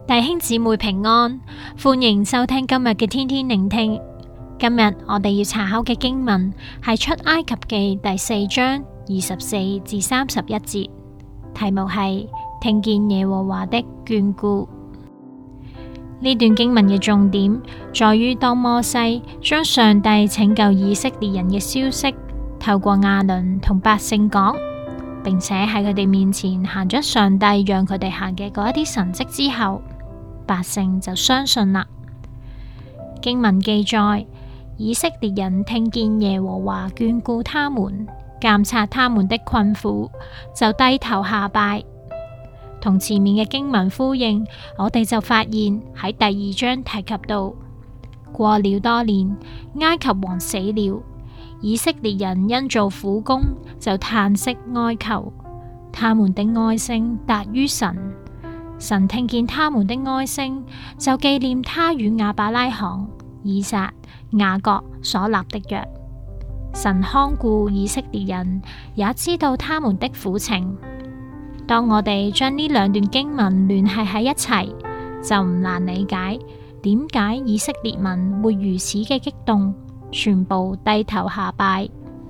弟兄姊妹平安，歡迎收聽今日嘅天天聆聽。今日我哋要查考嘅經文係出埃及記第4章24至31節，題目係聽見耶和華的眷顧。呢段經文嘅重點在於當摩西將上帝拯救以色列人嘅消息透過亞倫同百姓講，並且喺佢哋面前行咗上帝讓佢哋行嘅嗰一啲神蹟之後，百姓就相信啦。經文記載，以色列人聽見耶和華眷顧他們，監察他們的困苦，就低頭下拜。同前面嘅經文呼應，我哋就發現喺第2章提及到，過了多年，埃及王死了，以色列人因做苦工就嘆息哀求，他們的哀聲達於神。神聽見他們的哀聲，就紀念他與亞伯拉罕、以撒、雅各所立的約。神看顧以色列人，也知道他們的苦情。當我哋將呢兩段經文聯繫喺一齊，就唔難理解點解以色列民會如此嘅激動，全部低頭下拜。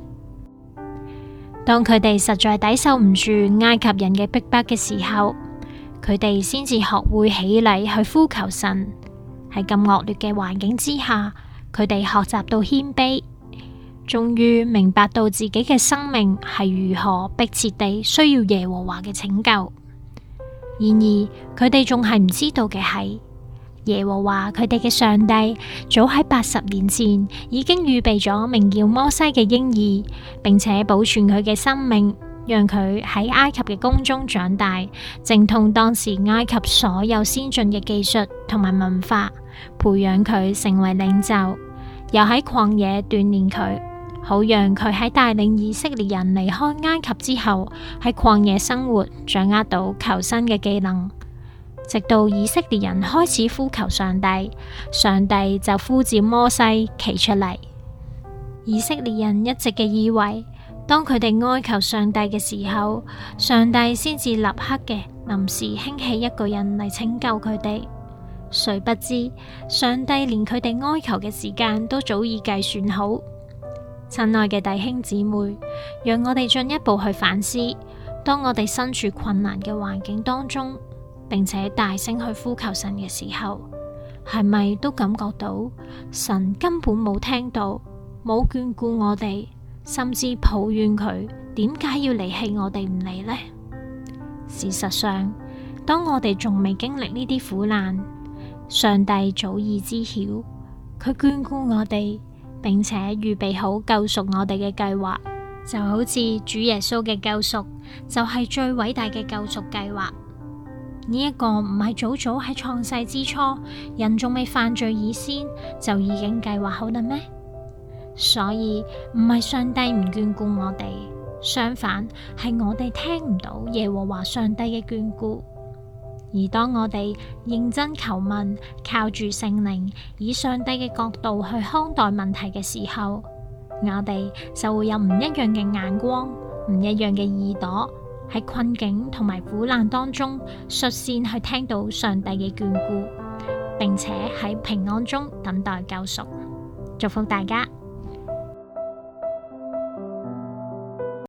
當佢哋實在抵受唔住埃及人嘅逼迫嘅時候，佢哋先至學會起嚟去呼求神。喺咁惡劣嘅環境之下，佢哋學習到謙卑，終於明白到自己嘅生命係如何迫切地需要耶和華嘅拯救。然而，佢哋仲係唔知道嘅係，耶和華佢哋嘅上帝早喺80年前已經預備咗名叫摩西嘅嬰兒，並且保存佢嘅生命，讓佢喺埃及嘅宮中長大，精通當時埃及所有先進嘅技術同埋文化，培養佢成為領袖，又喺曠野鍛煉佢，好讓佢喺帶領以色列人離開埃及之後，喺曠野生活，掌握到求生嘅技能。直到以色列人開始呼求上帝，上帝就呼召摩西企出嚟。以色列人一直嘅以為，當佢哋哀求上帝嘅時候，上帝先至立刻嘅臨時興起一個人嚟拯救佢哋。誰不知上帝連佢哋哀求嘅時間都早已計算好。親愛嘅弟兄姊妹，讓我哋進一步去反思，當我哋身處困難嘅環境當中，並且大聲去呼求神嘅時候，係咪都感覺到神根本冇聽到，冇眷顧我哋，甚至抱怨佢點解要離棄我哋唔嚟呢？事實上，當我哋仲未經歷呢啲苦難，上帝早已知曉，佢眷顧我哋，並且預備好救贖我哋嘅計劃，就好似主耶穌嘅救贖就係最偉大嘅救贖計劃。呢一個唔係早早喺創世之初，人仲未犯罪以先就已經計劃好啦咩？所以唔係上帝唔眷顧我哋，相反係我哋聽唔到耶和華上帝嘅眷顧。而當我哋認真求問，靠住聖靈，以上帝嘅角度去看待問題嘅時候，我哋就會有唔一樣嘅眼光，唔一樣嘅耳朵，喺困境同埋苦難當中率先去聽到上帝嘅眷顧，並且喺平安中等待救贖。祝福大家。